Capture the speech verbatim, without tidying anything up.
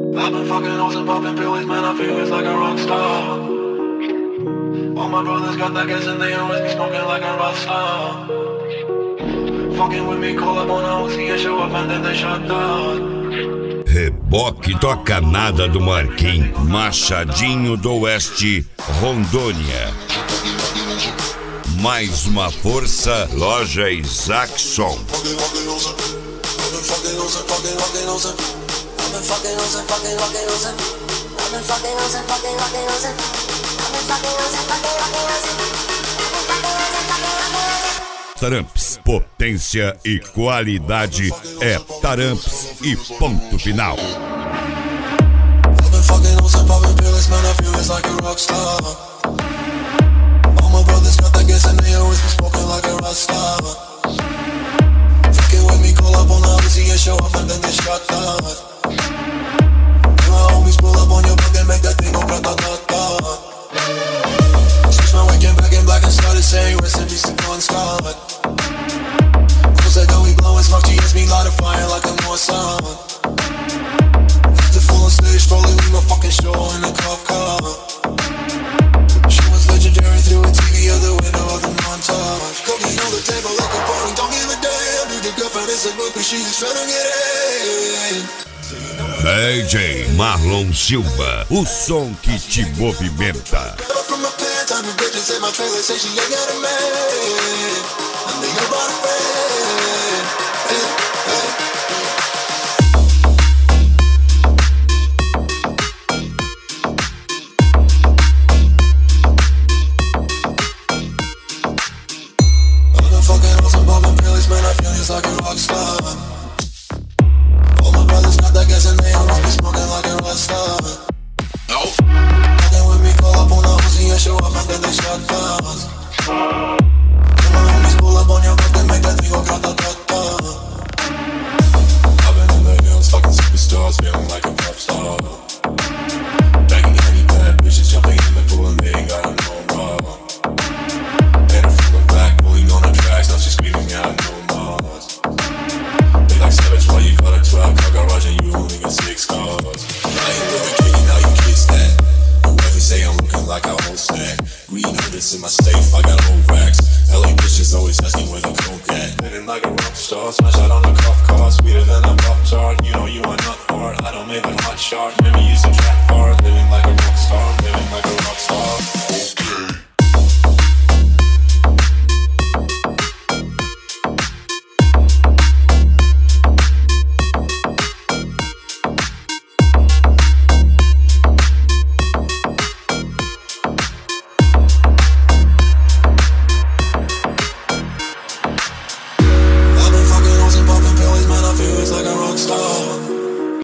I've been fucking hoes and popping pills, man, I feel it's like a rock star. All my brothers got that gas and they always be smoking like a rock star. Fucking with me, call up on a Uzi and show up and then they shut down. Reboque toca nada do Marquinhos, Machadinho do Oeste, Rondônia. Mais uma força, loja Isaacson. Taramps, potência e qualidade é Taramps e ponto final. Saying recipes to fun scar. Cause I know we blowin' smoke, G S me light a fire like a North Sun. The full on stage, probably leave my fucking show in a cop car. She was legendary through a T V out the window of the montage. Cooking on the table like a party, don't give a damn. Dude, the girlfriend is a groupie, she just tryna get in. D J Marlon Silva, o som que te movimenta. Time the bitches in my trailer say she ain't got a man. I'm the about a friend. Hey, hey. I've been fucking hoes and popping pills, man, I feel just like a rock star. All my brothers got that gas and they always be smoking like a rock star. Nope. With me, call up on a Uzi and show up and then they shut down. Then my homies pull up on your block and make that thing go grata-ta-ta. I've been in the hills, fucking superstars, feeling like a pop star. Banging any bad bitches, jumping in the pool and they ain't got no problem. Made her from the back, pulling on the tracks, now she's screaming out no more. They like savage, why you got a twelve car garage and you only got six cars. I ain't with the king, now you kiss that. Say I'm looking like a whole snack. Green hundreds in my safe, I got old racks. L A bitches always asking where the coke at. Living like a rock star, smash out on a cop car. Sweeter than a Pop-Tart, you know you are not hard. I don't make a hot shot, maybe use a track hard. Living like a rock star, living like a rock star. Okay. Like a rock star.